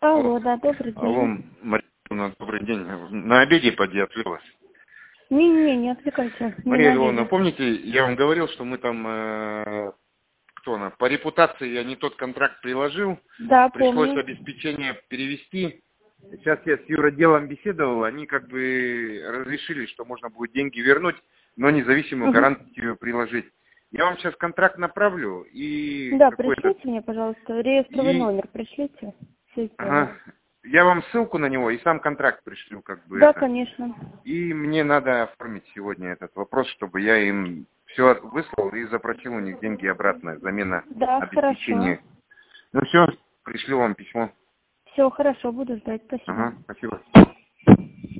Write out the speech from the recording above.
Алло, да, добрый день. Алло, Мария, добрый день. На обеде поди отвлеклась. Не отвлекайся. Мария Львовна, помните, я вам говорил, что мы там, по репутации я не тот контракт приложил. Да, Пришлось помню. обеспечение перевести. Сейчас я с юротделом беседовал, они как бы разрешили, что можно будет деньги вернуть, но независимую гарантию приложить. Я вам сейчас контракт направлю и... Да, пришлите мне, пожалуйста, реестровый номер, пришлите. Все сделаю. Ага. Я вам ссылку на него и сам контракт пришлю, как бы. Да, конечно. И мне надо оформить сегодня этот вопрос, чтобы я им все выслал и запросил у них деньги обратно, замена обеспечения. Хорошо. Ну все, пришлю вам письмо. Все, хорошо, буду ждать. Спасибо. Ага, спасибо.